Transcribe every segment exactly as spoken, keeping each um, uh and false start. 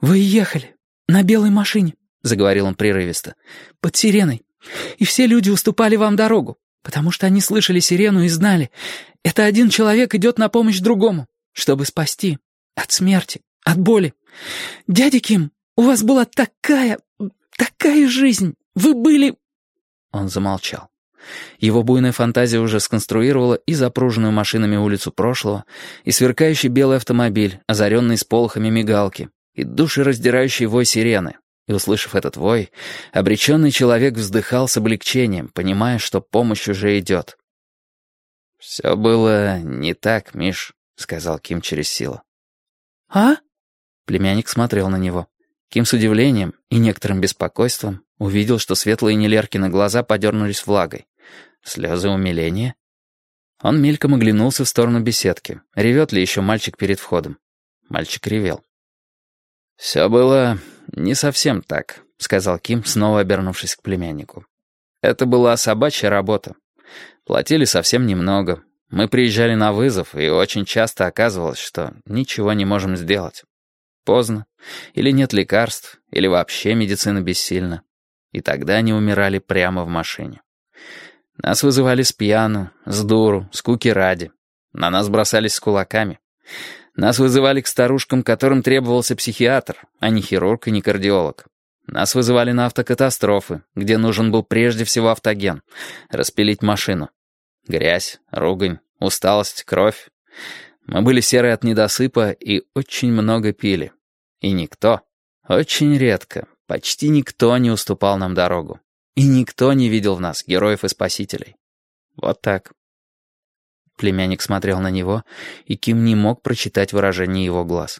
«Вы ехали на белой машине», — заговорил он прерывисто, — «под сиреной. И все люди уступали вам дорогу, потому что они слышали сирену и знали, это один человек идет на помощь другому, чтобы спасти от смерти, от боли. Дядя Ким, у вас была такая, такая жизнь. Вы были...» Он замолчал. Его буйная фантазия уже сконструировала и запруженную машинами улицу прошлого, и сверкающий белый автомобиль, озаренный сполохами мигалки, и душераздирающий вой сирены. И, услышав этот вой, обреченный человек вздыхал с облегчением, понимая, что помощь уже идет. «Все было не так, Миш», — сказал Ким через силу. «А?» Племянник смотрел на него. Ким с удивлением и некоторым беспокойством увидел, что светлые Нелеркины глаза подернулись влагой. Слезы умиления? Он мельком оглянулся в сторону беседки. Ревет ли еще мальчик перед входом? Мальчик ревел. «Все было не совсем так», — сказал Ким, снова обернувшись к племяннику. «Это была собачья работа. Платили совсем немного. Мы приезжали на вызов, и очень часто оказывалось, что ничего не можем сделать. Поздно, или нет лекарств, или вообще медицина бессильна. И тогда они умирали прямо в машине. Нас вызывали с пьяну, с дуру, скуки ради. На нас бросались с кулаками. Нас вызывали к старушкам, которым требовался психиатр, а не хирург и не кардиолог. Нас вызывали на автокатастрофы, где нужен был прежде всего автоген, распилить машину. Грязь, ругань, усталость, кровь. Мы были серые от недосыпа и очень много пили. И никто, очень редко, почти никто не уступал нам дорогу. И никто не видел в нас героев и спасителей. Вот так. Племянник смотрел на него, и Ким не мог прочитать выражение его глаз.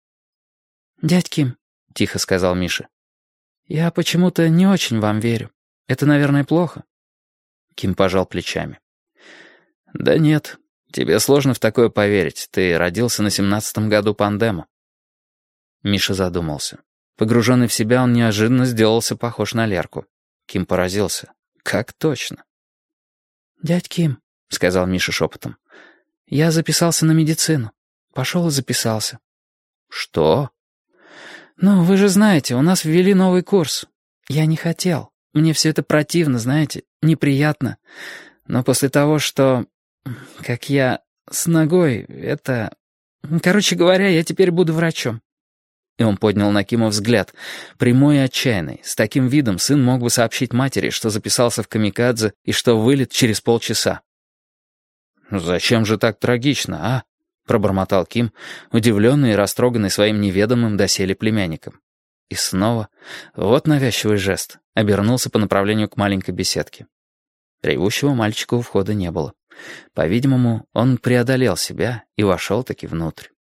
«Дядь Ким», — тихо сказал Миша, — «я почему-то не очень вам верю. Это, наверное, плохо». Ким пожал плечами. «Да нет, тебе сложно в такое поверить. Ты родился на семнадцатом году пандема». Миша задумался. Погруженный в себя, он неожиданно сделался похож на Лерку. Ким поразился. «Как точно?» «Дядь Ким», — сказал Миша шепотом, — «я записался на медицину. Пошел и записался». «Что?» «Ну, вы же знаете, у нас ввели новый курс. Я не хотел. Мне все это противно, знаете, неприятно. Но после того, что... как я с ногой, это... Короче говоря, я теперь буду врачом». И он поднял на Кима взгляд, прямой и отчаянный. С таким видом сын мог бы сообщить матери, что записался в камикадзе и что вылет через полчаса. «Зачем же так трагично, а?» — пробормотал Ким, удивленный и растроганный своим неведомым доселе племянником. И снова, вот навязчивый жест, обернулся по направлению к маленькой беседке. Ревущего мальчика у входа не было. По-видимому, он преодолел себя и вошел таки внутрь.